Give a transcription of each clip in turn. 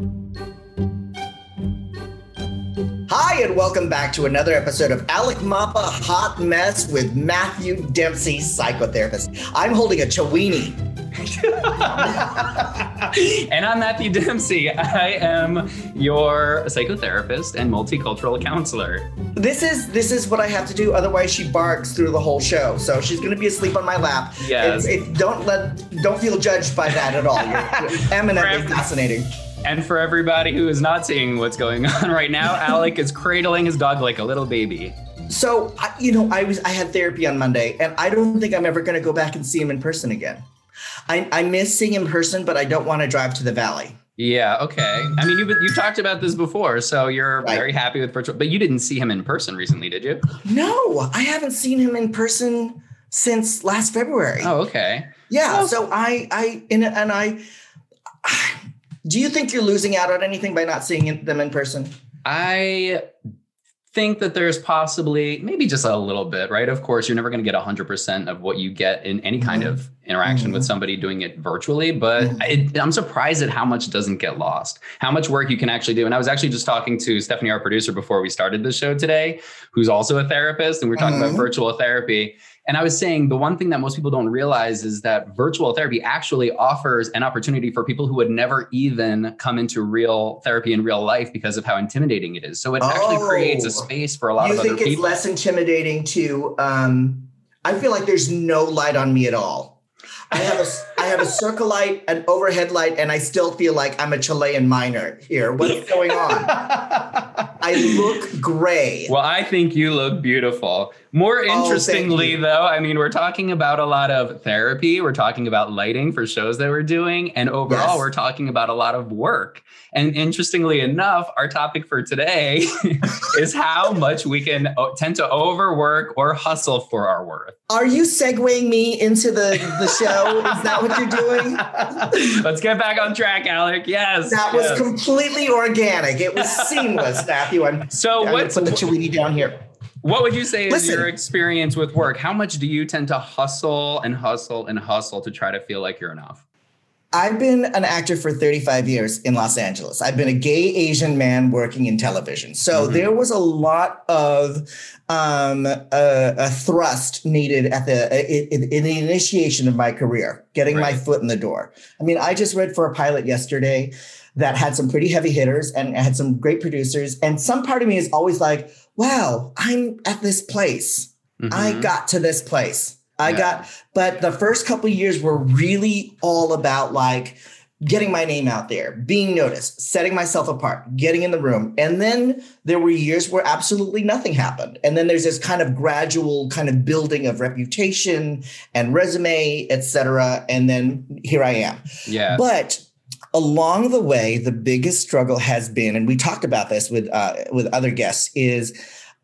Hi, and welcome back to another episode of Alec Mapa Hot Mess with Matthew Dempsey, psychotherapist. I'm holding a Chewini. And I'm Matthew Dempsey. I am your psychotherapist and multicultural counselor. This is what I have to do. Otherwise, she barks through the whole show. So she's going to be asleep on my lap. Yes. Don't feel judged by that at all. You're eminently fascinating. And for everybody who is not seeing what's going on right now, Alec is cradling his dog like a little baby. So, I had therapy on Monday, and I don't think I'm ever going to go back and see him in person again. I miss seeing him in person, but I don't want to drive to the valley. Yeah, okay. I mean, you talked about this before, so you're very happy with virtual, but you didn't see him in person recently, did you? No, I haven't seen him in person since last February. Oh, okay. Yeah, well, so do you think you're losing out on anything by not seeing them in person? I think that there's possibly maybe just a little bit, right? Of course, you're never going to get 100% of what you get in any kind of interaction with somebody doing it virtually, but I'm surprised at how much doesn't get lost, how much work you can actually do. And I was actually just talking to Stephanie, our producer, before we started the show today, who's also a therapist, and we were talking about virtual therapy. And I was saying the one thing that most people don't realize is that virtual therapy actually offers an opportunity for people who would never even come into real therapy in real life because of how intimidating it is. So it actually creates a space for a lot of other people. You think it's less intimidating to, I feel like there's no light on me at all. I have a circle light, an overhead light, and I still feel like I'm a Chilean miner here. What's going on? I look gray. Well, I think you look beautiful. More interestingly, though, I mean, we're talking about a lot of therapy. We're talking about lighting for shows that we're doing. And overall, we're talking about a lot of work. And interestingly enough, our topic for today is how much we can tend to overwork or hustle for our worth. Are you segueing me into the show? Is that what you're doing? Let's get back on track, Alec. Yes. That was completely organic. It was seamless, Matthew. I'm going to put the Chiweenie down here. What would you say is your experience with work? How much do you tend to hustle and hustle and hustle to try to feel like you're enough? I've been an actor for 35 years in Los Angeles. I've been a gay Asian man working in television. So there was a lot of a thrust needed at in the initiation of my career, getting my foot in the door. I mean, I just read for a pilot yesterday that had some pretty heavy hitters and had some great producers. And some part of me is always like, wow, I'm at this place. I got to this place. But the first couple of years were really all about like getting my name out there, being noticed, setting myself apart, getting in the room. And then there were years where absolutely nothing happened. And then there's this kind of gradual kind of building of reputation and resume, et cetera. And then here I am. Yeah. But along the way, the biggest struggle has been, and we talked about this with other guests, is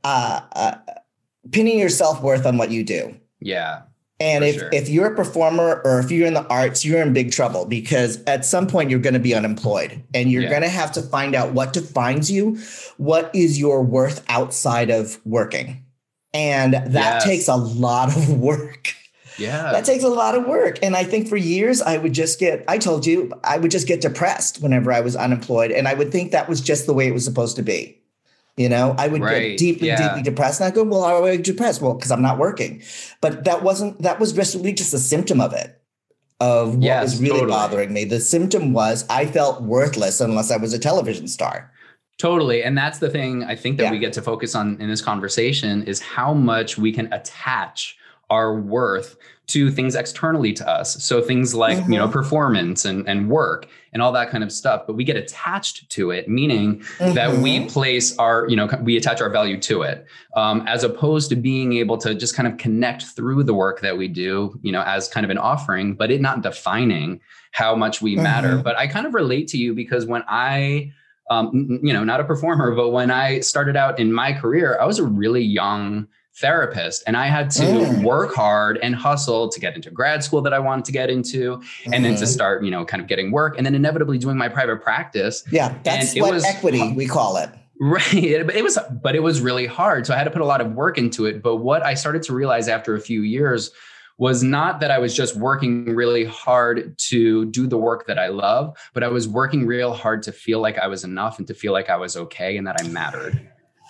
pinning your self-worth on what you do. Yeah. And if you're a performer or if you're in the arts, you're in big trouble because at some point you're going to be unemployed and you're going to have to find out what defines you. What is your worth outside of working? And that takes a lot of work. Yeah. That takes a lot of work. And I think for years I would just get depressed whenever I was unemployed. And I would think that was just the way it was supposed to be. You know, I would get deeply depressed. And I go, well, how am I depressed? Well, because I'm not working. But that was really just a symptom of it, of what was really bothering me. The symptom was I felt worthless unless I was a television star. Totally. And that's the thing I think that we get to focus on in this conversation is how much we can attach our worth to things externally to us. So things like, performance and work and all that kind of stuff, but we get attached to it, meaning that we place we attach our value to it, as opposed to being able to just kind of connect through the work that we do, as kind of an offering, but it not defining how much we matter. But I kind of relate to you because when I, not a performer, but when I started out in my career, I was a really young therapist and I had to work hard and hustle to get into grad school that I wanted to get into and then to start, kind of getting work and then inevitably doing my private practice. Yeah. That's what equity we call it. Right. But it was really hard. So I had to put a lot of work into it. But what I started to realize after a few years was not that I was just working really hard to do the work that I love, but I was working real hard to feel like I was enough and to feel like I was okay and that I mattered.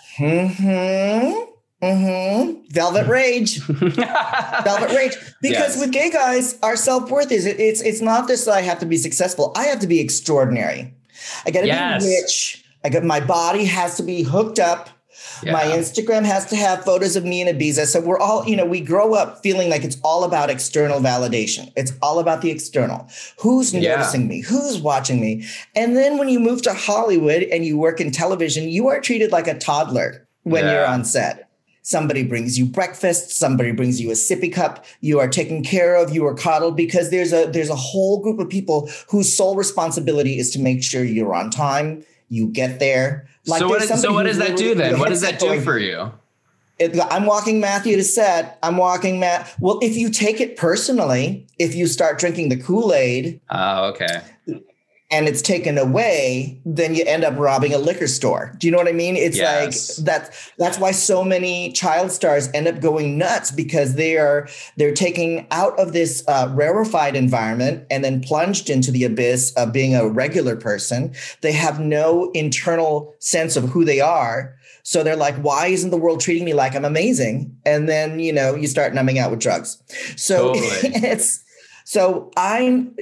Velvet rage. Velvet rage. Because with gay guys, our self-worth is it's not this that I have to be successful. I have to be extraordinary. I got to be rich. My body has to be hooked up. Yeah. My Instagram has to have photos of me and Ibiza. So we're all, we grow up feeling like it's all about external validation. It's all about the external. Who's noticing me? Who's watching me? And then when you move to Hollywood and you work in television, you are treated like a toddler when you're on set. Somebody brings you breakfast. Somebody brings you a sippy cup. You are taken care of. You are coddled because there's a whole group of people whose sole responsibility is to make sure you're on time. You get there. So what does that do then? What does that do for you? I'm walking Matthew to set. Well, if you take it personally, if you start drinking the Kool-Aid. Oh, okay. And it's taken away, then you end up robbing a liquor store. Do you know what I mean? It's like that's why so many child stars end up going nuts, because they're taking out of this rarefied environment and then plunged into the abyss of being a regular person. They have no internal sense of who they are. So they're like, why isn't the world treating me like I'm amazing? And then, you start numbing out with drugs. So totally. I'm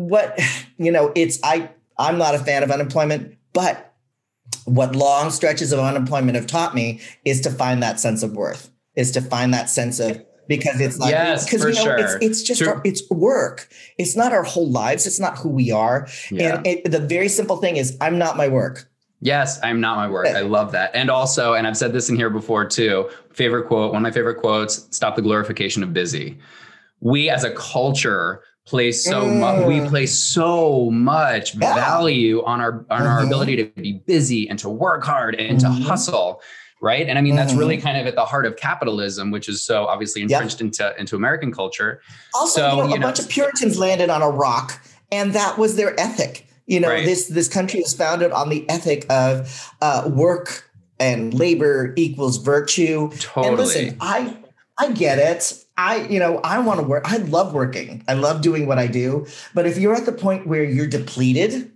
not a fan of unemployment, but what long stretches of unemployment have taught me is to find that sense of worth, because it's like, it's just, it's work. It's not our whole lives. It's not who we are. Yeah. And the very simple thing is I'm not my work. Yes, I'm not my work. I love that. And also, and I've said this in here before too, one of my favorite quotes, stop the glorification of busy. We as a culture place so much value on our ability to be busy and to work hard and to hustle, right? And I mean, that's really kind of at the heart of capitalism, which is so obviously entrenched into American culture. Also, a bunch of Puritans landed on a rock, and that was their ethic. This country is founded on the ethic of work and labor equals virtue. Totally. And listen, I get it. I want to work. I love working. I love doing what I do. But if you're at the point where you're depleted,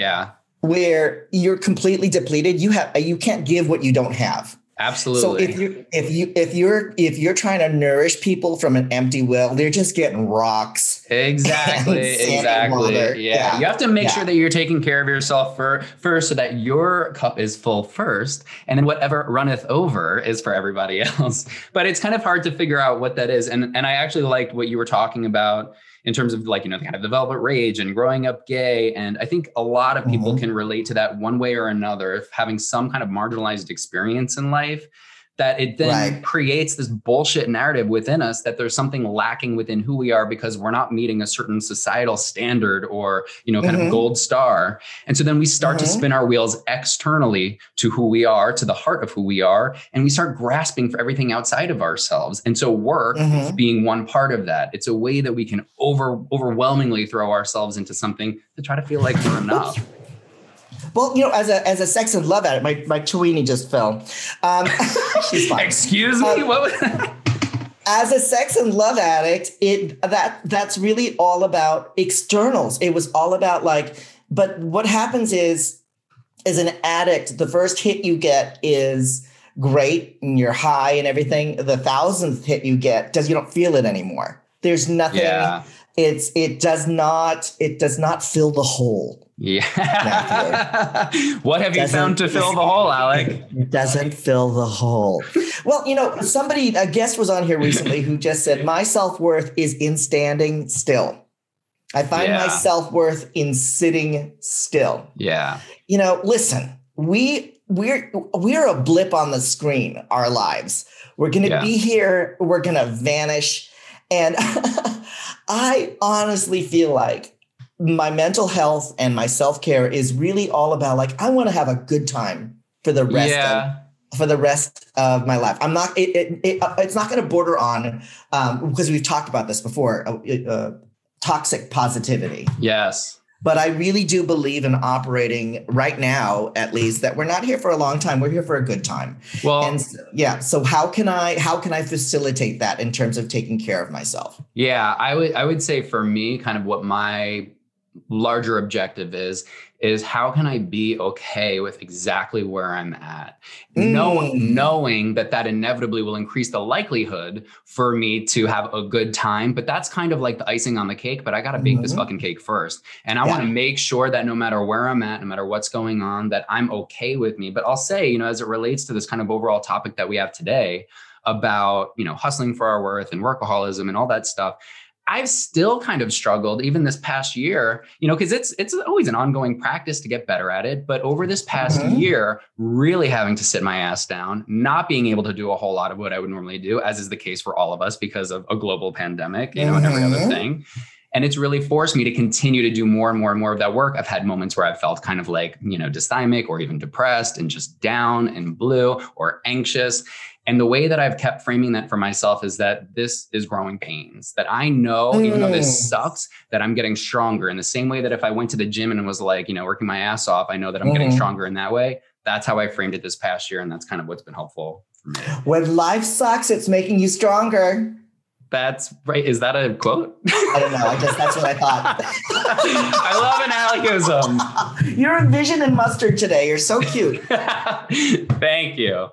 where you're completely depleted, you can't give what you don't have. Absolutely. So if you're trying to nourish people from an empty well, they're just getting rocks. Exactly. Yeah. You have to make sure that you're taking care of yourself first so that your cup is full first. And then whatever runneth over is for everybody else. But it's kind of hard to figure out what that is. And I actually liked what you were talking about in terms of kind of the velvet rage and growing up gay. And I think a lot of people can relate to that one way or another, if having some kind of marginalized experience in life, that it then creates this bullshit narrative within us that there's something lacking within who we are because we're not meeting a certain societal standard or, kind of gold star. And so then we start to spin our wheels externally to who we are, to the heart of who we are. And we start grasping for everything outside of ourselves. And so work being one part of that, it's a way that we can overwhelmingly throw ourselves into something to try to feel like we're enough. Well, as a sex and love addict, my Chiweenie just fell. She's fine. Excuse me? What was that? As a sex and love addict, that's really all about externals. It was all about but what happens is, as an addict, the first hit you get is great and you're high and everything. The 1,000th hit you get, you don't feel it anymore. There's nothing. Yeah. It does not fill the hole. Yeah. What have you found to fill the hole, Alec? It doesn't fill the hole. Well, a guest was on here recently who just said, my self-worth is in standing still. I find my self-worth in sitting still. Yeah. Listen, we're a blip on the screen, our lives. We're going to be here. We're going to vanish. And I honestly feel like my mental health and my self-care is really all about I want to have a good time for the rest of my life. I'm not, it's not going to border on, because we've talked about this before, toxic positivity. Yes. But I really do believe in operating right now, at least, that we're not here for a long time. We're here for a good time. Well, and so how can I facilitate that in terms of taking care of myself? Yeah, I would say for me, kind of what my larger objective is how can I be okay with exactly where I'm at? Knowing that inevitably will increase the likelihood for me to have a good time. But that's kind of like the icing on the cake, but I got to bake this fucking cake first. And I want to make sure that no matter where I'm at, no matter what's going on, that I'm okay with me. But I'll say, as it relates to this kind of overall topic that we have today about, hustling for our worth and workaholism and all that stuff, I've still kind of struggled even this past year, because it's always an ongoing practice to get better at it. But over this past year, really having to sit my ass down, not being able to do a whole lot of what I would normally do, as is the case for all of us because of a global pandemic, and every other thing. And it's really forced me to continue to do more and more and more of that work. I've had moments where I've felt kind of like, dysthymic or even depressed and just down and blue or anxious. And the way that I've kept framing that for myself is that this is growing pains, that I know, even though this sucks, that I'm getting stronger in the same way that if I went to the gym and was like, working my ass off, I know that I'm getting stronger in that way. That's how I framed it this past year. And that's kind of what's been helpful for me. When life sucks, it's making you stronger. That's right. Is that a quote? I don't know. I guess that's what I thought. I love an Allism. You're a vision and mustard today. You're so cute. Thank you.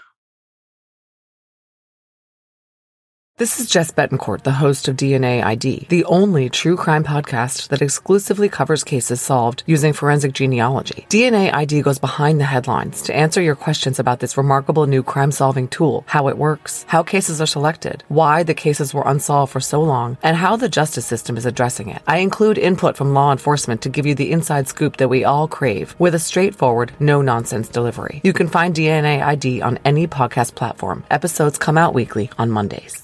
This is Jess Betancourt, the host of DNA ID, the only true crime podcast that exclusively covers cases solved using forensic genealogy. DNA ID goes behind the headlines to answer your questions about this remarkable new crime-solving tool, how it works, how cases are selected, why the cases were unsolved for so long, and how the justice system is addressing it. I include input from law enforcement to give you the inside scoop that we all crave with a straightforward, no-nonsense delivery. You can find DNA ID on any podcast platform. Episodes come out weekly on Mondays.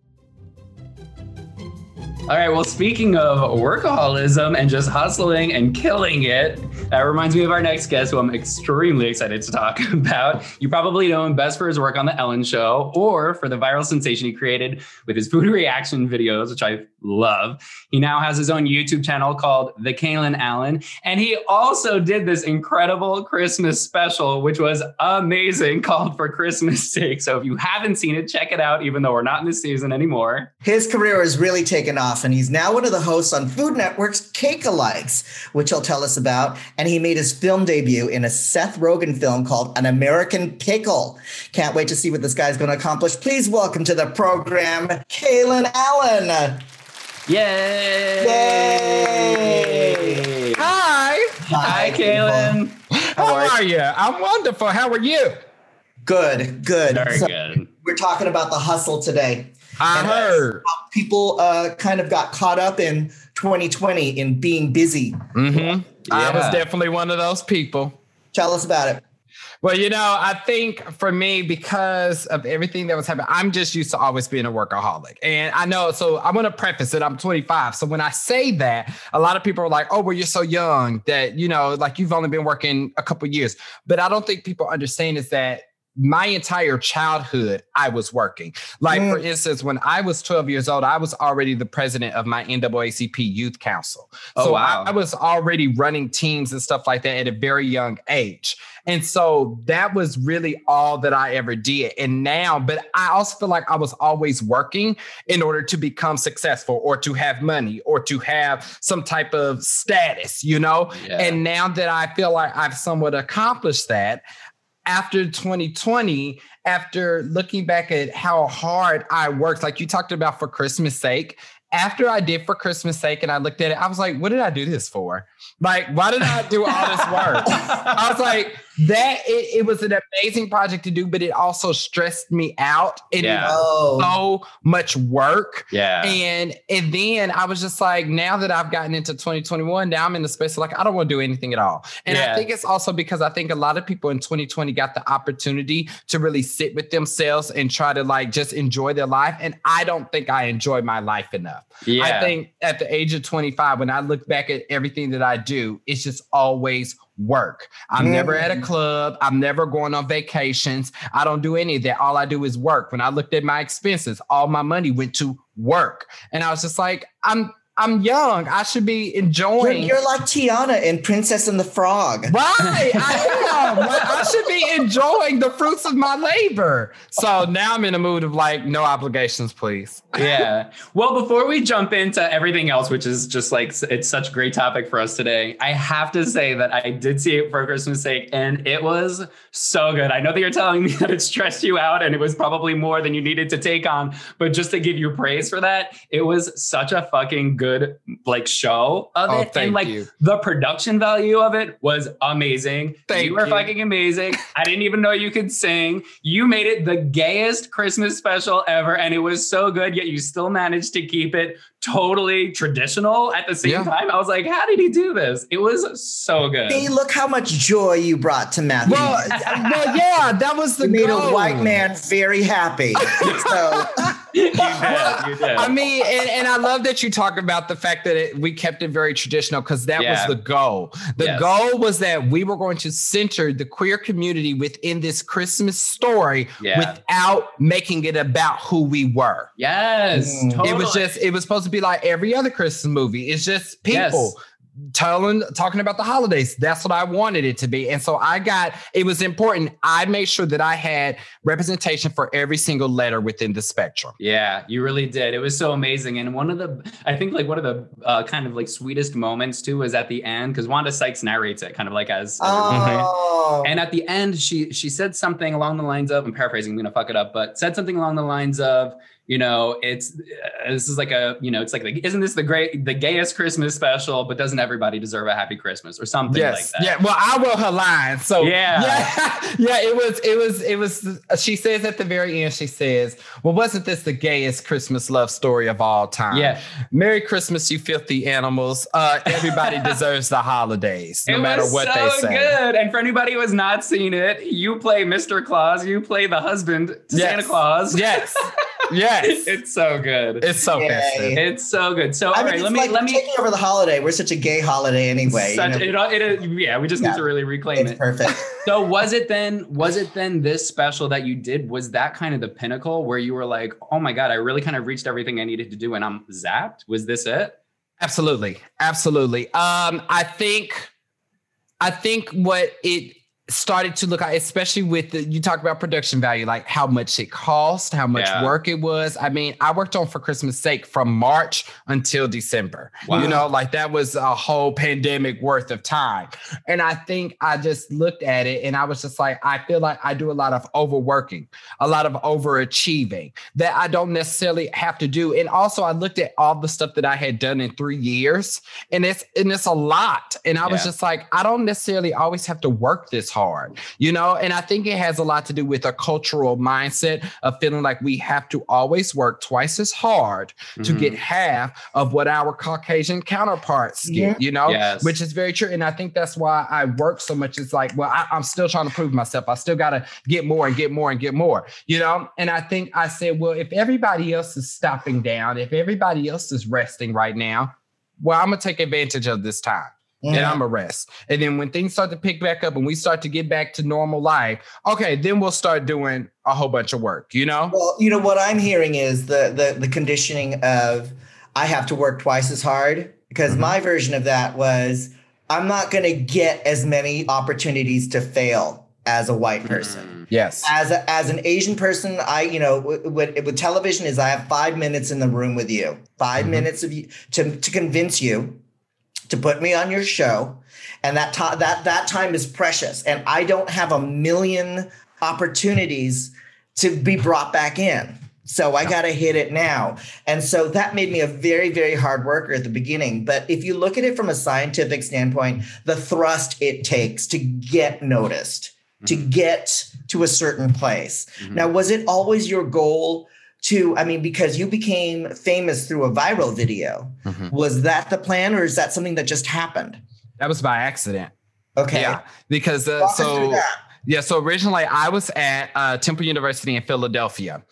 All right. Well, speaking of workaholism and just hustling and killing it, that reminds me of our next guest, who I'm extremely excited to talk about. You probably know him best for his work on The Ellen Show or for the viral sensation he created with his food reaction videos, which I love. He now has his own YouTube channel called The Kaylin Allen. And he also did this incredible Christmas special, which was amazing, called For Christmas Sake. So if you haven't seen it, check it out, even though we're not in this season anymore. His career has really taken off, and he's now one of the hosts on Food Network's Cake-alikes, which he'll tell us about. And he made his film debut in a Seth Rogen film called An American Pickle. Can't wait to see what this guy's going to accomplish. Please welcome to the program, Kaylin Allen. Yay! Yay! Hi, Kaylin. How are you? I'm wonderful. How are you? Good. Very good. We're talking about the hustle today. I heard. How people kind of got caught up in 2020 in being busy. Mm-hmm. Yeah. I was definitely one of those people. Tell us about it. Well, I think for me, because of everything that was happening, I'm just used to always being a workaholic. And I know, so I want to preface it. I'm 25. So when I say that, a lot of people are like, oh, well, you're so young that, like you've only been working a couple of years. But I don't think people understand is that my entire childhood, I was working. Like, for instance, when I was 12 years old, I was already the president of my NAACP Youth Council. So wow. I was already running teams and stuff like that at a very young age. And so that was really all that I ever did. And now, but I also feel like I was always working in order to become successful or to have money or to have some type of status, Yeah. And now that I feel like I've somewhat accomplished that, after 2020, after looking back at how hard I worked, like you talked about For Christmas Sake, after I did For Christmas Sake and I looked at it, I was like, what did I do this for? Like, why did I do all this work? I was like, it was an amazing project to do, but it also stressed me out. It was so much work. Yeah. And then I was just like, now that I've gotten into 2021, now I'm in the space of like, I don't want to do anything at all. And I think it's also because I think a lot of people in 2020 got the opportunity to really sit with themselves and try to like just enjoy their life. And I don't think I enjoy my life enough. Yeah. I think at the age of 25, when I look back at everything that I do, it's just always work. I'm never at a club. I'm never going on vacations. I don't do any of that. All I do is work. When I looked at my expenses, all my money went to work. And I was just like, I'm I'm young. I should be enjoying. You're like Tiana in Princess and the Frog. Right, I am. Like, I should be enjoying the fruits of my labor. So now I'm in a mood of like, no obligations, please. Yeah. Well, before we jump into everything else, which is just like, it's such a great topic for us today, I have to say that I did see it for Christmas sake, and it was so good. I know that you're telling me that it stressed you out and it was probably more than you needed to take on, but just to give you praise for that, it was such a fucking good like show of it. Thank and like you. the production value of it was amazing. Thank you were you. fucking amazing. I didn't even know you could sing. You made it the gayest Christmas special ever, and it was so good, yet you still managed to keep it totally traditional at the same time. I was like, how did he do this? It was so good. Hey, look how much joy you brought to Matthew. Well, yeah, that was the you made goal. a white man very happy. So You did. I mean, and I love that you talk about the fact that we kept it very traditional, because that was the goal. The goal was that we were going to center the queer community within this Christmas story without making it about who we were. Yes. Totally. It was supposed to be like every other Christmas movie. It's just people. Talking about the holidays. That's what I wanted it to be. And so it was important. I made sure that I had representation for every single letter within the spectrum. Yeah, you really did. It was so amazing. And one of the kind of like sweetest moments too was at the end, because Wanda Sykes narrates it kind of like as and at the end, she said something along the lines of, I'm paraphrasing, I'm going to fuck it up, but said something along the lines of, this is like it's like, isn't this the gayest Christmas special, but doesn't everybody deserve a happy Christmas or something like that? Yeah. Well, I wrote her line. So it was, she says at the very end, she says, well, wasn't this the gayest Christmas love story of all time? Yeah. Merry Christmas, you filthy animals. Everybody deserves the holidays, no matter what they say. Good. And for anybody who has not seen it, you play Mr. Claus, you play the husband to Santa Claus. Yes. Yes. It's so good. It's so festive. It's so good. So, let me taking over the holiday. We're such a gay holiday anyway. We just need to really reclaim it. Perfect. So was it then this special that you did, was that kind of the pinnacle where you were like, oh my God, I really kind of reached everything I needed to do and I'm zapped? Was this it? Absolutely. I think what it started to look at, especially with you talk about production value, like how much it cost, how much work it was. I mean, I worked on For Christmas Sake from March until December. Wow. Like that was a whole pandemic worth of time. And I think I just looked at it and I was just like, I feel like I do a lot of overworking, a lot of overachieving that I don't necessarily have to do. And also I looked at all the stuff that I had done in 3 years, and it's a lot. And I was just like, I don't necessarily always have to work this hard, and I think it has a lot to do with a cultural mindset of feeling like we have to always work twice as hard to get half of what our Caucasian counterparts get, which is very true. And I think that's why I work so much. It's like, well, I'm still trying to prove myself. I still got to get more and get more and get more, And I think I said, well, if everybody else is stopping down, if everybody else is resting right now, well, I'm going to take advantage of this time. And I'm a rest. And then when things start to pick back up and we start to get back to normal life, okay, then we'll start doing a whole bunch of work, Well, what I'm hearing is the conditioning of I have to work twice as hard, because my version of that was I'm not going to get as many opportunities to fail as a white person. Yes. As an Asian person, with television is I have 5 minutes in the room with you, 5 minutes of you to convince you to put me on your show. And that time is precious. And I don't have a million opportunities to be brought back in. So I got to hit it now. And so that made me a very, very hard worker at the beginning. But if you look at it from a scientific standpoint, the thrust it takes to get noticed, to get to a certain place. Now, was it always your goal because you became famous through a viral video. Was that the plan, or is that something that just happened? That was by accident. Okay. Yeah, because so originally I was at Temple University in Philadelphia.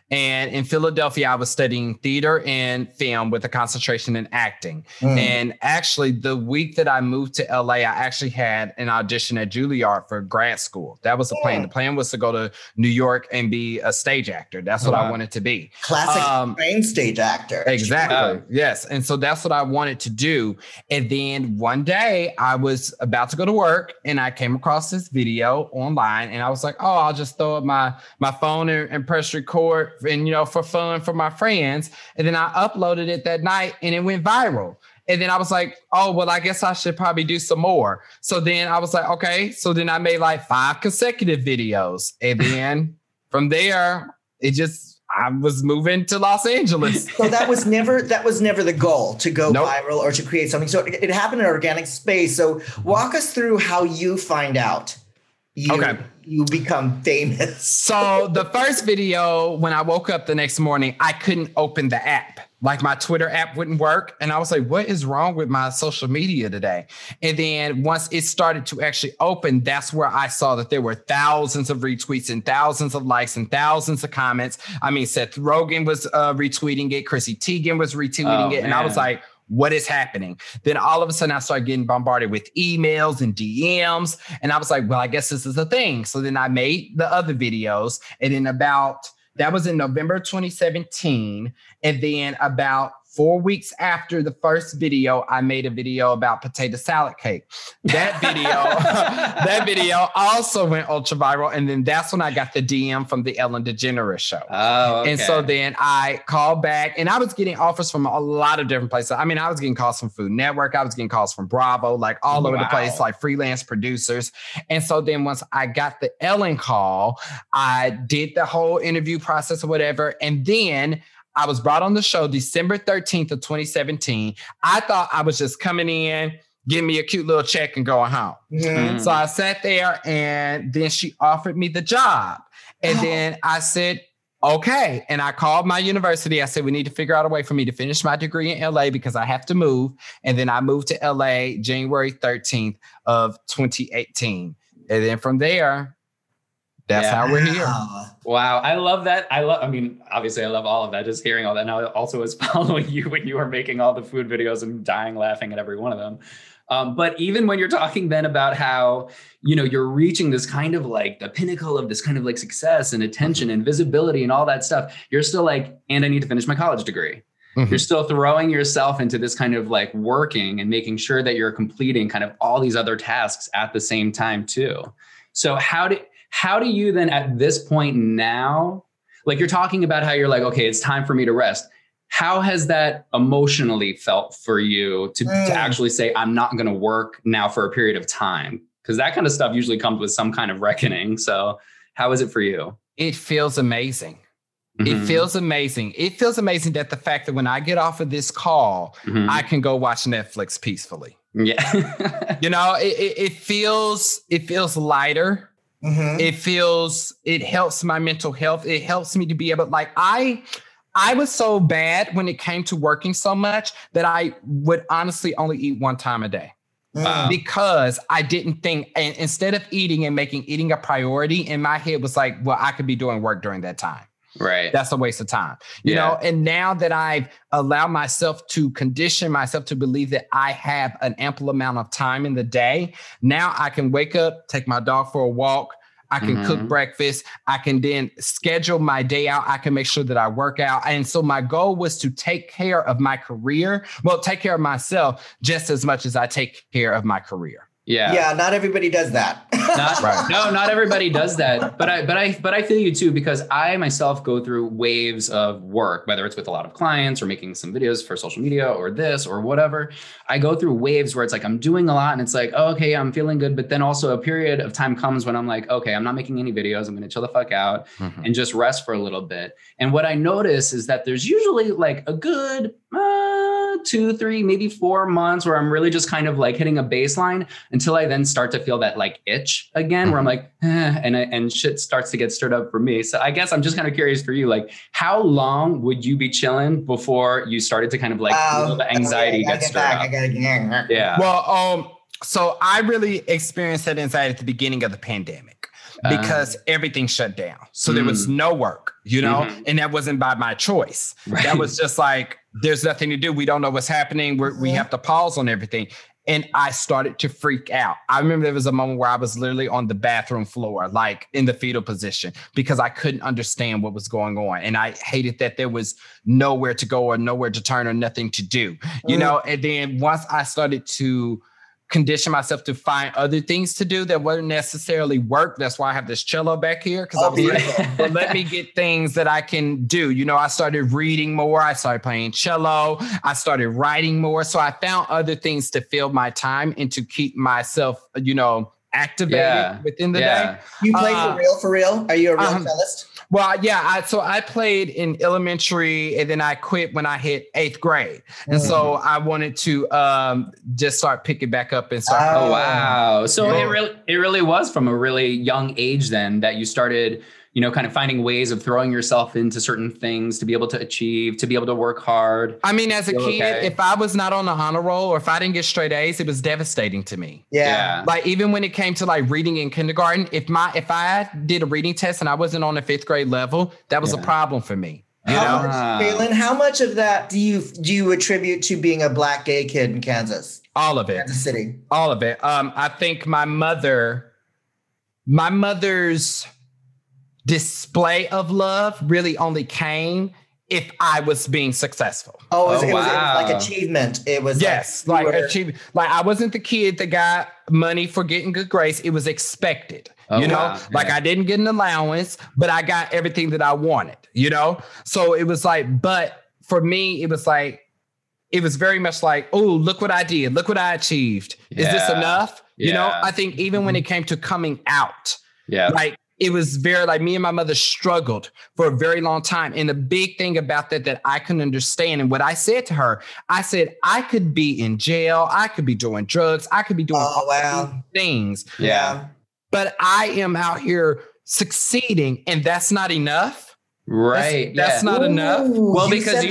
And in Philadelphia, I was studying theater and film with a concentration in acting. And actually, the week that I moved to LA, I actually had an audition at Juilliard for grad school. That was the plan. The plan was to go to New York and be a stage actor. That's what I wanted to be. Classic trained stage actor. Exactly. Yes. And so that's what I wanted to do. And then one day I was about to go to work and I came across this video online and I was like, oh, I'll just throw up my phone and press record and, for fun for my friends. And then I uploaded it that night and it went viral. And then I was like, oh, well, I guess I should probably do some more. So then I was like, okay. So then I made like 5 consecutive videos. And then from there, I was moving to Los Angeles. So that was never the goal, to go viral or to create something. So it happened in an organic space. So walk us through how you find out you become famous. So the first video, when I woke up the next morning, I couldn't open the app. Like my Twitter app wouldn't work. And I was like, what is wrong with my social media today? And then once it started to actually open, that's where I saw that there were thousands of retweets and thousands of likes and thousands of comments. I mean, Seth Rogen was retweeting it. Chrissy Teigen was retweeting it. And I was like, what is happening? Then all of a sudden I started getting bombarded with emails and DMs. And I was like, well, I guess this is a thing. So then I made the other videos. And then that was in November 2017. And then about 4 weeks after the first video, I made a video about potato salad cake. That video also went ultra viral. And then that's when I got the DM from the Ellen DeGeneres show. Oh, okay. And so then I called back and I was getting offers from a lot of different places. I mean, I was getting calls from Food Network. I was getting calls from Bravo, like all over the place, like freelance producers. And so then once I got the Ellen call, I did the whole interview process or whatever. And then I was brought on the show December 13th of 2017. I thought I was just coming in, getting me a cute little check and going home. So I sat there and then she offered me the job. And then I said, okay. And I called my university. I said, we need to figure out a way for me to finish my degree in LA because I have to move. And then I moved to LA January 13th of 2018. And then from there, that's how we're here. Wow. I love that. Obviously I love all of that, just hearing all that. And I also was following you when you were making all the food videos and dying laughing at every one of them. But even when you're talking then about how, you're reaching this kind of like the pinnacle of this kind of like success and attention and visibility and all that stuff, you're still like, and I need to finish my college degree. You're still throwing yourself into this kind of like working and making sure that you're completing kind of all these other tasks at the same time too. So how do you then at this point now, like you're talking about how you're like, okay, it's time for me to rest. How has that emotionally felt for you to actually say, I'm not going to work now for a period of time? Because that kind of stuff usually comes with some kind of reckoning. So how is it for you? It feels amazing. It feels amazing. It feels amazing that the fact that when I get off of this call, I can go watch Netflix peacefully. Yeah. It feels lighter. It helps my mental health. It helps me to be able, like, I was so bad when it came to working so much that I would honestly only eat one time a day. Because I didn't think, and instead of eating and making eating a priority, in my head was like, well, I could be doing work during that time. Right. That's a waste of time. You know, and now that I've allowed myself to condition myself to believe that I have an ample amount of time in the day, now I can wake up, take my dog for a walk. I can cook breakfast. I can then schedule my day out. I can make sure that I work out. And so my goal was to take care of my career. Well, take care of myself just as much as I take care of my career. Yeah. Not everybody does that. Not everybody does that. But I feel you too, because I myself go through waves of work, whether it's with a lot of clients or making some videos for social media or this or whatever. I go through waves where it's like I'm doing a lot and it's like, oh, okay, I'm feeling good. But then also a period of time comes when I'm like, okay, I'm not making any videos. I'm going to chill the fuck out and just rest for a little bit. And what I notice is that there's usually like a good 2, 3, maybe 4 months where I'm really just kind of like hitting a baseline until I then start to feel that like itch again, where I'm like, and shit starts to get stirred up for me. So I guess I'm just kind of curious for you, like how long would you be chilling before you started to kind of like feel the anxiety get stirred up? Yeah. Well, so I really experienced that anxiety at the beginning of the pandemic. because everything shut down. So there was no work, you know, and that wasn't by my choice. Right. That was just like, there's nothing to do. We don't know what's happening. We have to pause on everything. And I started to freak out. I remember there was a moment where I was literally on the bathroom floor, like in the fetal position, because I couldn't understand what was going on. And I hated that there was nowhere to go or nowhere to turn or nothing to do, you know? And then once I started to condition myself to find other things to do that wouldn't necessarily work. That's why I have this cello back here. Cause I was like, well, let me get things that I can do. You know, I started reading more. I started playing cello. I started writing more. So I found other things to fill my time and to keep myself, you know, activated within the day. You play for real? Are you a real cellist? Well, yeah. So I played in elementary and then I quit when I hit 8th grade. And so I wanted to just start picking back up and start. Oh, wow. So it really was from a really young age then that you started, you know, kind of finding ways of throwing yourself into certain things to be able to achieve, to be able to work hard. I mean, as a kid, if I was not on the honor roll or if I didn't get straight A's, it was devastating to me. Yeah. Like even when it came to like reading in kindergarten, if I did a reading test and I wasn't on the 5th grade level, that was a problem for me. You know? Kaylin, how much of that do you attribute to being a Black gay kid in Kansas? All of it. Kansas City. All of it. I think my mother's display of love really only came if I was being successful. Oh, it was like achievement. It was like achievement. Like I wasn't the kid that got money for getting good grades. It was expected. You know, like I didn't get an allowance, but I got everything that I wanted, you know? So it was like, but for me, it was like, it was very much like, oh, look what I did. Look what I achieved. Is this enough? You know, I think even when it came to coming out, like it was very like me and my mother struggled for a very long time. And the big thing about that I couldn't understand. And what I said to her, I said, I could be in jail. I could be doing drugs. I could be doing all these things. Yeah. But I am out here succeeding and that's not enough. Right. That's not enough. Well, because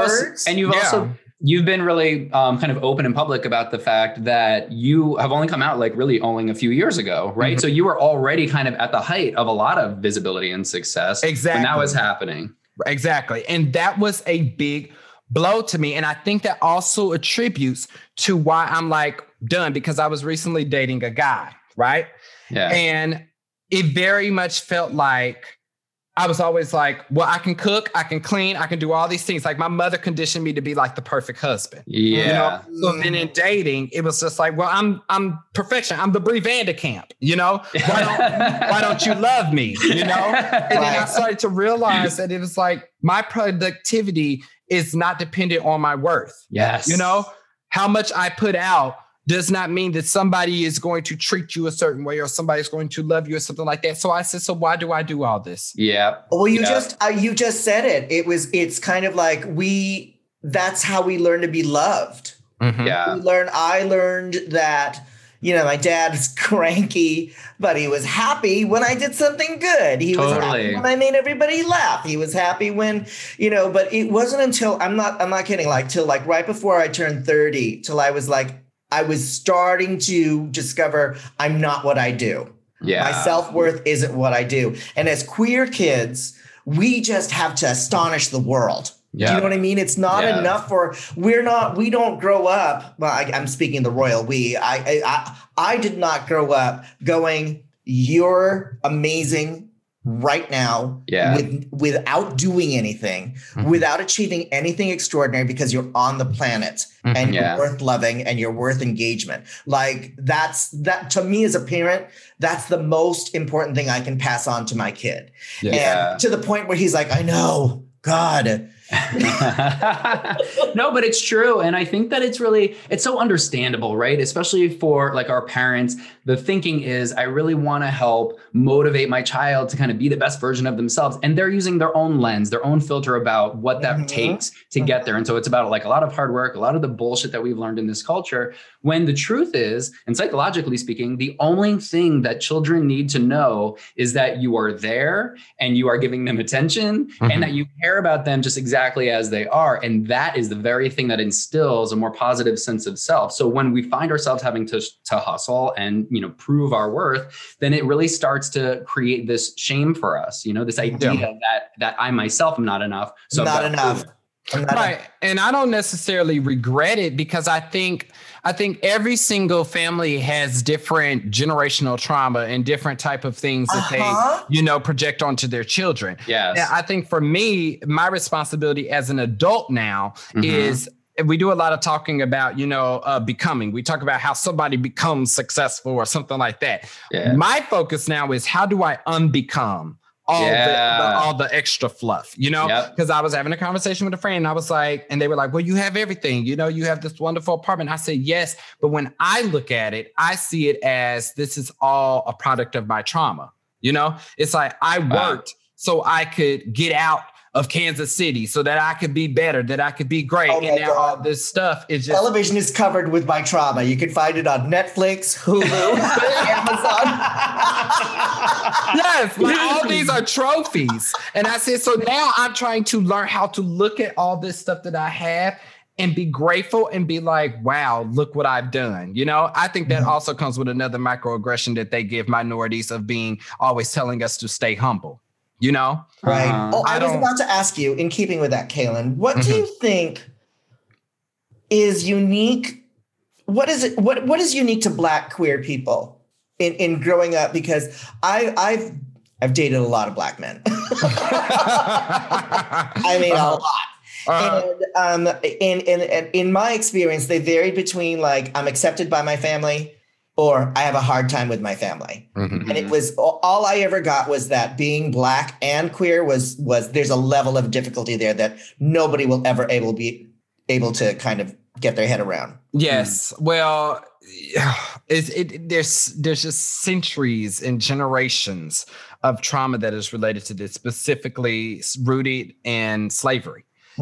you've been really kind of open and public about the fact that you have only come out like really only a few years ago, right? So you were already kind of at the height of a lot of visibility and success when that was happening. Exactly. And that was a big blow to me. And I think that also attributes to why I'm like done, because I was recently dating a guy, right? Yeah. And it very much felt like I was always like, well, I can cook, I can clean, I can do all these things. Like my mother conditioned me to be like the perfect husband. Yeah. You know? So then in dating, it was just like, well, I'm perfection. I'm the Brie Vanderkamp, you know? Why don't you love me? You know? And then I started to realize that it was like my productivity is not dependent on my worth. Yes. You know, how much I put out does not mean that somebody is going to treat you a certain way or somebody's going to love you or something like that. So I said, so why do I do all this? Yeah. Well, you just said it. It's kind of like that's how we learn to be loved. Mm-hmm. Yeah. I learned that, you know, my dad was cranky, but he was happy when I did something good. He was happy when I made everybody laugh. He was happy when, you know, but it wasn't until I'm not kidding, like till like right before I turned 30, till I was starting to discover I'm not what I do. Yeah. My self-worth isn't what I do. And as queer kids, we just have to astonish the world. Yeah. Do you know what I mean? It's not enough we don't grow up. Well, I'm speaking the royal we. I did not grow up going, you're amazing right now without doing anything, without achieving anything extraordinary because you're on the planet and you're worth loving and you're worth engagement. Like that to me as a parent, that's the most important thing I can pass on to my kid. Yeah. And to the point where he's like, I know, God. No, but it's true. And I think that it's so understandable, right? Especially for like our parents. The thinking is, I really want to help motivate my child to kind of be the best version of themselves. And they're using their own lens, their own filter about what that takes to get there. And so it's about like a lot of hard work, a lot of the bullshit that we've learned in this culture, when the truth is, and psychologically speaking, the only thing that children need to know is that you are there and you are giving them attention and that you care about them just exactly exactly as they are. And that is the very thing that instills a more positive sense of self. So when we find ourselves having to hustle and, prove our worth, then it really starts to create this shame for us, this idea that I myself am not enough. So not enough. Right. And I don't necessarily regret it, because I think every single family has different generational trauma and different type of things that they, project onto their children. Yes. And I think for me, my responsibility as an adult now is, we do a lot of talking about, becoming. We talk about how somebody becomes successful or something like that. Yeah. My focus now is, how do I unbecome all the extra fluff, because I was having a conversation with a friend, and I was like, and they were like, well, you have everything, you have this wonderful apartment. I said, yes. But when I look at it, I see it as, this is all a product of my trauma. It's like, I worked so I could get out of Kansas City so that I could be better, that I could be great. And now all this stuff is just... Television is covered with my trauma. You can find it on Netflix, Hulu, Amazon. Yes, all these are trophies. And I said, so now I'm trying to learn how to look at all this stuff that I have and be grateful and be like, wow, look what I've done. I think that also comes with another microaggression that they give minorities, of being always telling us to stay humble. Right. I was about to ask you, in keeping with that, Kaylin, what do you think is unique? What is it? What is unique to Black queer people in growing up? Because I've dated a lot of Black men. I mean, a lot. And in my experience, they varied between, like, I'm accepted by my family, or I have a hard time with my family. And it was, all I ever got was that being Black and queer was there's a level of difficulty there that nobody will ever be able to kind of get their head around. Yes. Well, there's just centuries and generations of trauma that is related to this, specifically rooted in slavery.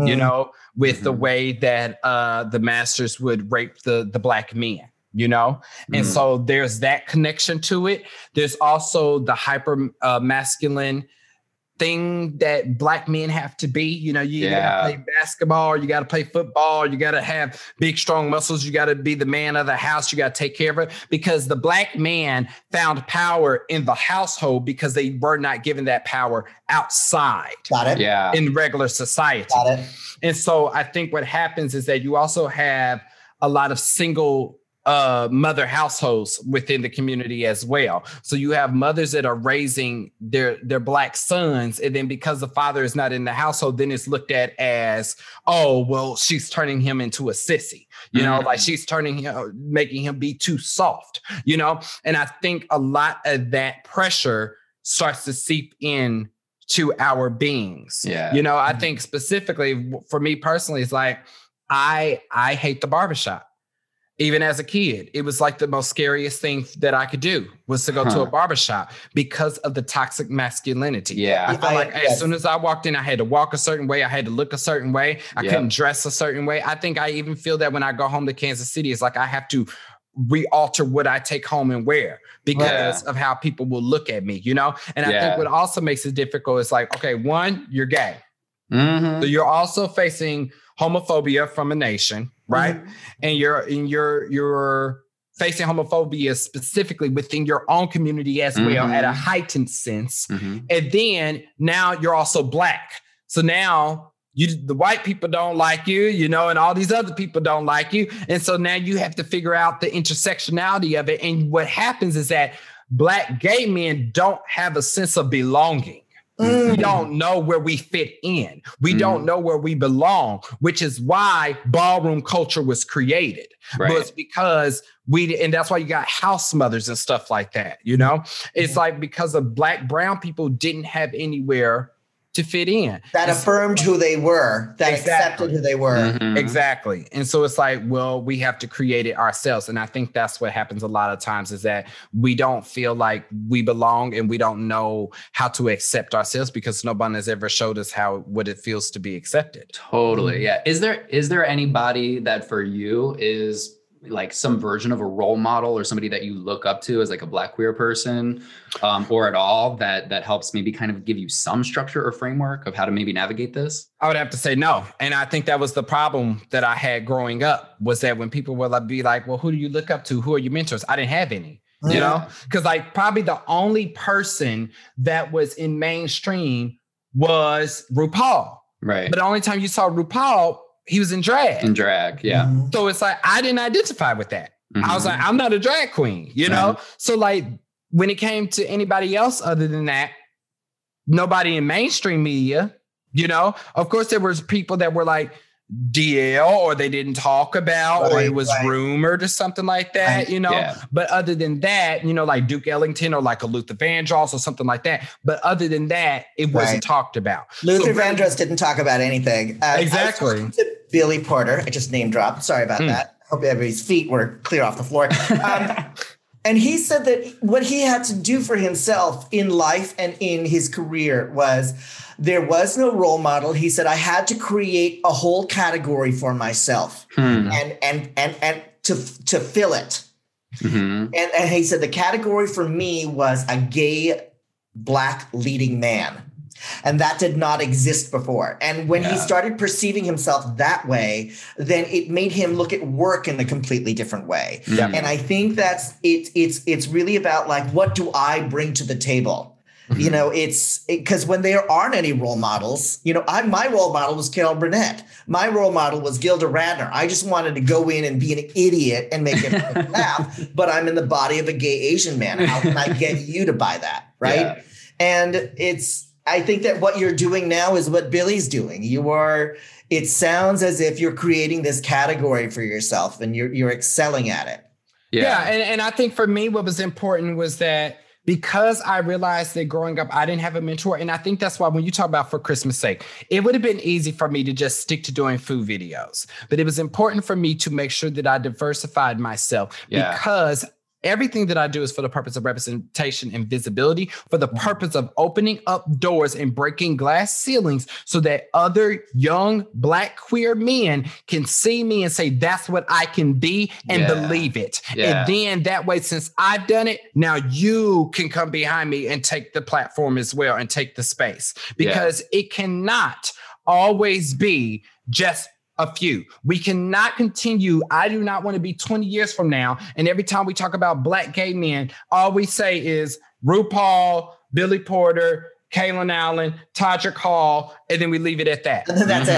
With the way that the masters would rape the Black men. And so there's that connection to it. There's also the hyper masculine thing that Black men have to be. You gotta play basketball, you gotta play football, you gotta have big, strong muscles, you gotta be the man of the house, you gotta take care of it, because the Black man found power in the household because they were not given that power outside. Got it. Yeah. In regular society. Got it. And so I think what happens is that you also have a lot of single mother households within the community as well. So you have mothers that are raising their Black sons, and then because the father is not in the household, then it's looked at as, oh, well, she's turning him into a sissy, like she's making him be too soft, And I think a lot of that pressure starts to seep in to our beings. Yeah. I think specifically for me personally, it's like, I hate the barbershop. Even as a kid, it was like the most scariest thing that I could do was to go to a barbershop because of the toxic masculinity. Yeah. I felt like as soon as I walked in, I had to walk a certain way. I had to look a certain way. I couldn't dress a certain way. I think I even feel that when I go home to Kansas City, it's like I have to re-alter what I take home and wear because of how people will look at me, And I think what also makes it difficult is like, okay, one, you're gay. So you're also facing homophobia from a nation, right? And you're facing homophobia specifically within your own community as well at a heightened sense. And then now you're also Black. So now the white people don't like you, and all these other people don't like you. And so now you have to figure out the intersectionality of it. And what happens is that Black gay men don't have a sense of belonging. We don't know where we fit in. We don't know where we belong, which is why ballroom culture was created. Right. But it's because and that's why you got house mothers and stuff like that. It's like because of Black, brown people didn't have anywhere to fit in. That affirmed who they were, that accepted who they were. Exactly. And so it's like, well, we have to create it ourselves. And I think that's what happens a lot of times is that we don't feel like we belong and we don't know how to accept ourselves because nobody has ever showed us what it feels to be accepted. Totally. Yeah. Is there anybody that for you is like some version of a role model or somebody that you look up to as like a Black queer person, or at all that helps maybe kind of give you some structure or framework of how to maybe navigate this? I would have to say no. And I think that was the problem that I had growing up, was that when people would be like, well, who do you look up to? Who are your mentors? I didn't have any, you know, because like probably the only person that was in mainstream was RuPaul. Right. But the only time you saw RuPaul, he was in drag. In drag, yeah. So it's like, I didn't identify with that. I was like, I'm not a drag queen, you know? So like, when it came to anybody else other than that, nobody in mainstream media, you know? Of course, there was people that were like DL, or they didn't talk about, or it was rumored or something like that, you know? Yeah. But other than that, you know, like Duke Ellington or like a Luther Vandross or something like that. But other than that, it wasn't talked about. Luther Vandross didn't talk about anything. Exactly. I was to Billy Porter. I just name dropped. Sorry about that. Hope everybody's feet were clear off the floor. And he said that what he had to do for himself in life and in his career was there was no role model. He said, I had to create a whole category for myself and to fill it. And he said the category for me was a gay Black leading man. And that did not exist before. And when he started perceiving himself that way, then it made him look at work in a completely different way. And I think that's it's really about like, what do I bring to the table? You know, it's because when there aren't any role models, you know, my role model was Carol Burnett. My role model was Gilda Radner. I just wanted to go in and be an idiot and make everyone laugh, but I'm in the body of a gay Asian man. How can I get you to buy that? Right. And I think that what you're doing now is what Billy's doing. It sounds as if you're creating this category for yourself and you're excelling at it. Yeah. And I think for me, what was important was that because I realized that growing up, I didn't have a mentor. And I think that's why when you talk about For Christmas Sake, it would have been easy for me to just stick to doing food videos. But it was important for me to make sure that I diversified myself because everything that I do is for the purpose of representation and visibility, for the purpose of opening up doors and breaking glass ceilings so that other young Black queer men can see me and say, that's what I can be and believe it. And then that way, since I've done it, now you can come behind me and take the platform as well and take the space, because it cannot always be just a few. We cannot continue. I do not want to be 20 years from now, and every time we talk about Black gay men, all we say is RuPaul, Billy Porter, Kaylin Allen, Todrick Hall, and then we leave it at that. And then that's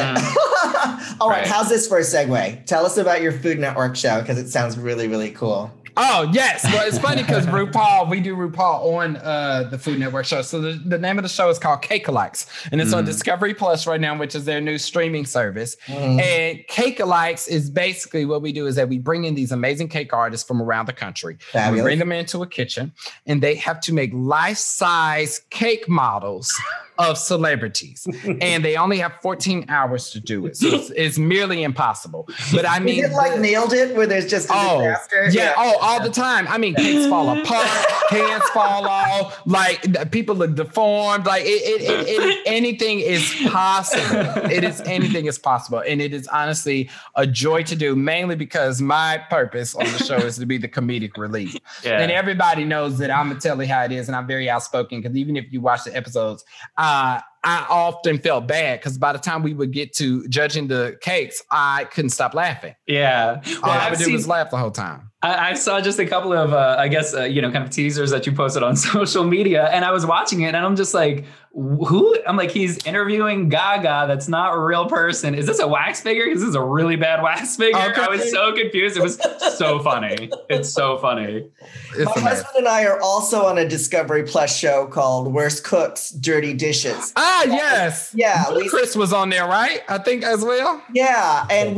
it. All right. How's this for a segue? Tell us about your Food Network show, because it sounds really, really cool. Oh, yes. Well, it's funny because we do RuPaul on the Food Network show. So the name of the show is called Cake-a-Likes, and it's on Discovery Plus right now, which is their new streaming service. And Cake-a-Likes is basically what we do is that we bring in these amazing cake artists from around the country. We bring them into a kitchen, and they have to make life-size cake models of celebrities, and they only have 14 hours to do it. So it's merely impossible. But I mean, is it like Nailed It, where there's just a disaster? Yeah. All the time. I mean, cakes fall apart, cans fall off, like people look deformed. Like anything is possible. Anything is possible. And it is honestly a joy to do, mainly because my purpose on the show is to be the comedic relief. And everybody knows that I'm gonna tell you how it is, and I'm very outspoken, because even if you watch the episodes, I often felt bad because by the time we would get to judging the cakes, I couldn't stop laughing. Yeah. All I would do was laugh the whole time. I saw just a couple of, kind of teasers that you posted on social media, and I was watching it and I'm just like, who? I'm like, he's interviewing Gaga. That's not a real person. Is this a wax figure? Because this is a really bad wax figure. Okay. I was so confused. It was so funny. It's so funny. My husband and I are also on a Discovery Plus show called Worst Cooks, Dirty Dishes. Ah, yes. Yeah. Chris was on there, right? I think as well. Yeah. And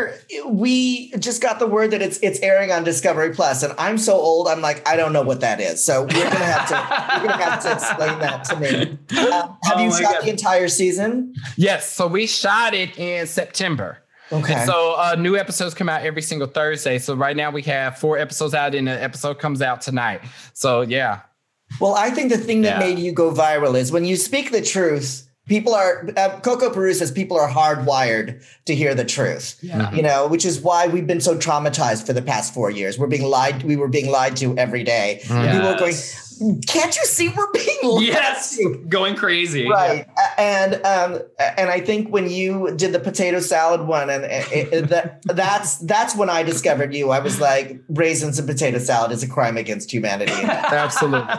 we just got the word that it's airing on Discovery Plus, and I'm so old. I'm like, I don't know what that is. So you're gonna have to explain that to me. Have you shot the entire season? Yes. So we shot it in September. Okay. And so new episodes come out every single Thursday. So right now we have 4 episodes out, and the episode comes out tonight. So yeah. Well, I think the thing that made you go viral is when you speak the truth, people are, Coco Peru says people are hardwired to hear the truth, which is why we've been so traumatized for the past 4 years. We were being lied to every day. Yes. People were going, can't you see we're being lied to? Going crazy. Right. And I think when you did the potato salad one, that's when I discovered you. I was like, raisins and potato salad is a crime against humanity. Absolutely.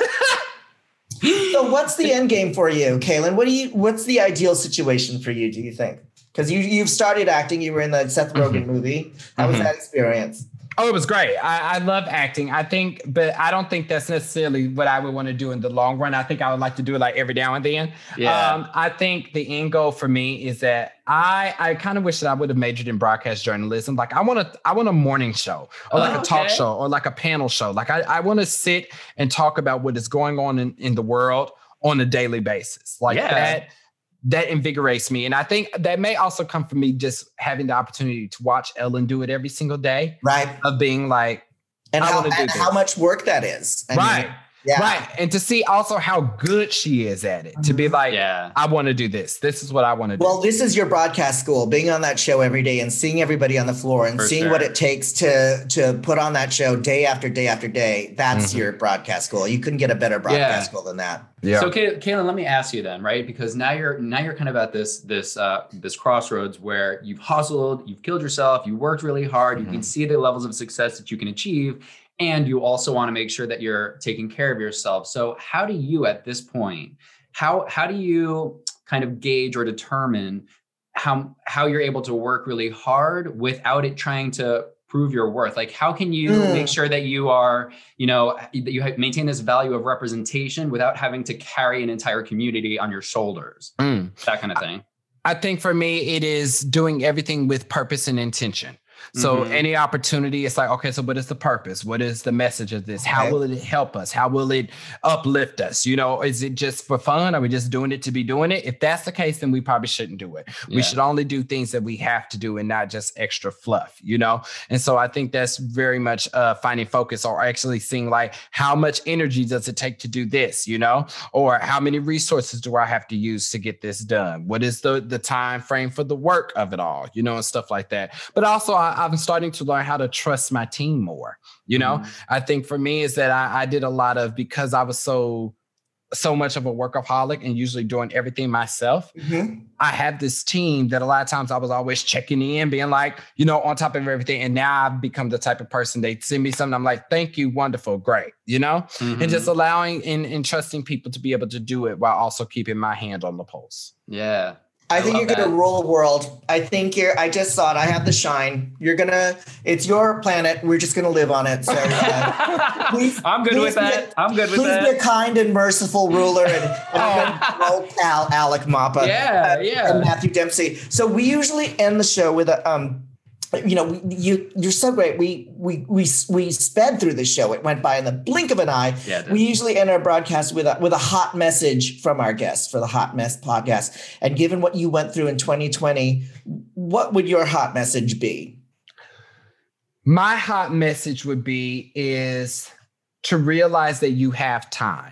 So what's the end game for you, Kaylin? What's the ideal situation for you, do you think? Because you've started acting. You were in the Seth Rogen movie. How was that experience? Oh, it was great. I love acting. I think, but I don't think that's necessarily what I would want to do in the long run. I think I would like to do it like every now and then. Yeah. I think the end goal for me is that I kind of wish that I would have majored in broadcast journalism. Like I want a morning show or like a talk show or like a panel show. Like I want to sit and talk about what is going on in the world on a daily basis. Like that invigorates me. And I think that may also come from me just having the opportunity to watch Ellen do it every single day. Right. Of being like, and how much work that is. I mean, right. And to see also how good she is at it, to be like, I want to do this. This is what I want to do. Well, this is your broadcast school, being on that show every day and seeing everybody on the floor and seeing what it takes to put on that show day after day after day. That's your broadcast school. You couldn't get a better broadcast school than that. Yeah. So Kaylin, let me ask you then, right? Because now you're kind of at this crossroads where you've hustled, you've killed yourself, you worked really hard, you can see the levels of success that you can achieve, and you also want to make sure that you're taking care of yourself. So how do you, at this point, how do you kind of gauge or determine how you're able to work really hard without it trying to prove your worth? Like, how can you make sure that you are, that you maintain this value of representation without having to carry an entire community on your shoulders? That kind of thing. I think for me, it is doing everything with purpose and intention. So any opportunity, it's like, okay, so what is the purpose? What is the message of this? How will it help us? How will it uplift us? Is it just for fun? Are we just doing it to be doing it? If that's the case, then we probably shouldn't do it. We should only do things that we have to do and not just extra fluff, And so I think that's very much finding focus, or actually seeing like, how much energy does it take to do this, or how many resources do I have to use to get this done? What is the time frame for the work of it all, and stuff like that. But also I'm starting to learn how to trust my team more. I think for me is that I did a lot of, because I was so much of a workaholic and usually doing everything myself. I have this team that a lot of times I was always checking in, being like, on top of everything. And now I've become the type of person, they send me something, I'm like, thank you, wonderful, great, and just allowing and trusting people to be able to do it while also keeping my hand on the pulse. Yeah. I think you're going to rule the world. I just saw it. I have the shine. It's your planet. We're just going to live on it. So I'm good with that. Please be a kind and merciful ruler and role pal Alec Mapa. And Matthew Dempsey. So we usually end the show with a, you're so great. We sped through the show. It went by in the blink of an eye. Yeah, we usually end our broadcast with a hot message from our guests for the Hot Mess podcast. And given what you went through in 2020, what would your hot message be? My hot message would be is to realize that you have time.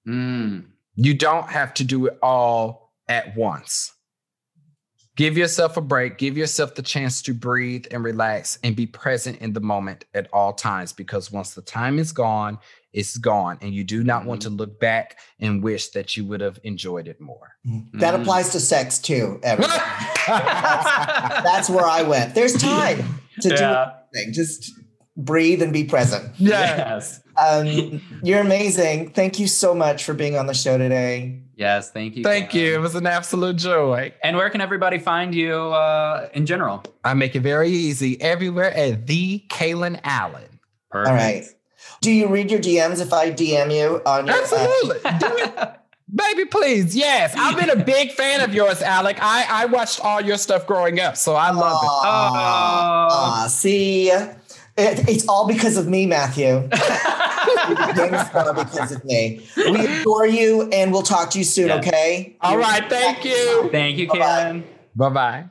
You don't have to do it all at once. Give yourself a break. Give yourself the chance to breathe and relax and be present in the moment at all times, because once the time is gone, it's gone. And you do not want to look back and wish that you would have enjoyed it more. That applies to sex too, everybody. That's where I went. There's time to do anything. Just breathe and be present. Yes. You're amazing. Thank you so much for being on the show today. Yes, thank you. Thank you. It was an absolute joy. And where can everybody find you in general? I make it very easy. Everywhere at the Kaylin Allen. Perfect. All right. Do you read your DMs if I DM you on your Absolutely. Do it. Baby, please. Yes. I've been a big fan of yours, Alec. I watched all your stuff growing up, so I love it. See, it's all because of me, Matthew. It's all because of me. We adore you, and we'll talk to you soon, okay? All right. Thank you. Thank you, Kaylin. Bye-bye.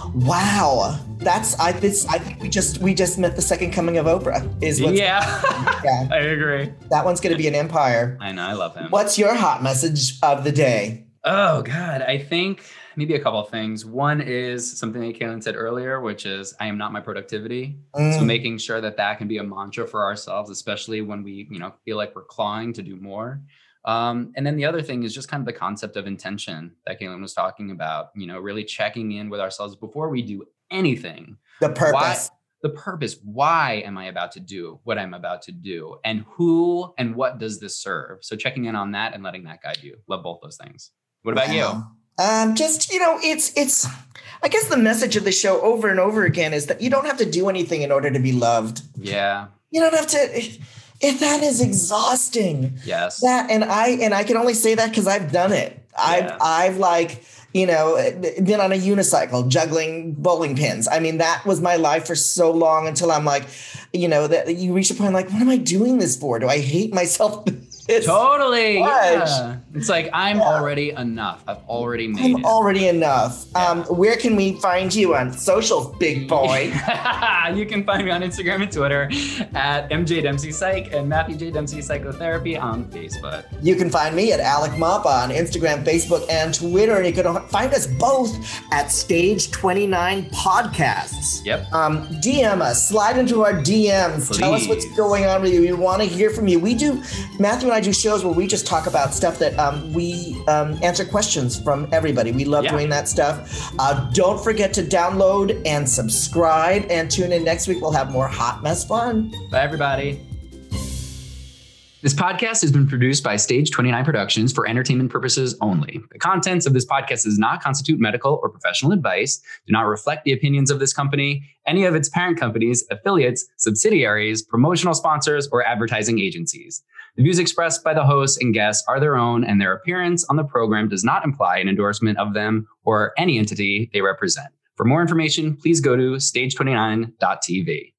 Wow. I think we just met the second coming of Oprah. Yeah. I agree. That one's going to be an empire. I know. I love him. What's your hot message of the day? Oh, God. I think maybe a couple of things. One is something that Kaylin said earlier, which is I am not my productivity. So making sure that can be a mantra for ourselves, especially when we, feel like we're clawing to do more. And then the other thing is just kind of the concept of intention that Kaylin was talking about, really checking in with ourselves before we do anything. The purpose. Why am I about to do what I'm about to do? And who and what does this serve? So checking in on that and letting that guide you. Love both those things. What about you? It's I guess the message of the show over and over again is that you don't have to do anything in order to be loved. Yeah. You don't have to. If that is exhausting. Yes. And I can only say that because I've done it. Yeah. I've been on a unicycle juggling bowling pins. I mean, that was my life for so long until I'm like, that you reach a point like, what am I doing this for? Do I hate myself? Totally. Yeah. It's like, I'm already enough. I've already made it. I'm already enough. Yeah. Where can we find you on socials, big boy? You can find me on Instagram and Twitter at MJ Dempsey Psych and Matthew J. Dempsey Psychotherapy on Facebook. You can find me at Alec Mappa on Instagram, Facebook, and Twitter. And you can find us both at Stage 29 Podcasts. Yep. DM us. Slide into our DMs. Please. Tell us what's going on with you. We want to hear from you. Matthew and I do shows where we just talk about stuff that we answer questions from everybody. We love doing that stuff. Don't forget to download and subscribe and tune in next week. We'll have more hot mess fun. Bye, everybody. This podcast has been produced by Stage 29 Productions for entertainment purposes only. The contents of this podcast does not constitute medical or professional advice, do not reflect the opinions of this company, any of its parent companies, affiliates, subsidiaries, promotional sponsors, or advertising agencies. The views expressed by the hosts and guests are their own, and their appearance on the program does not imply an endorsement of them or any entity they represent. For more information, please go to stage29.tv.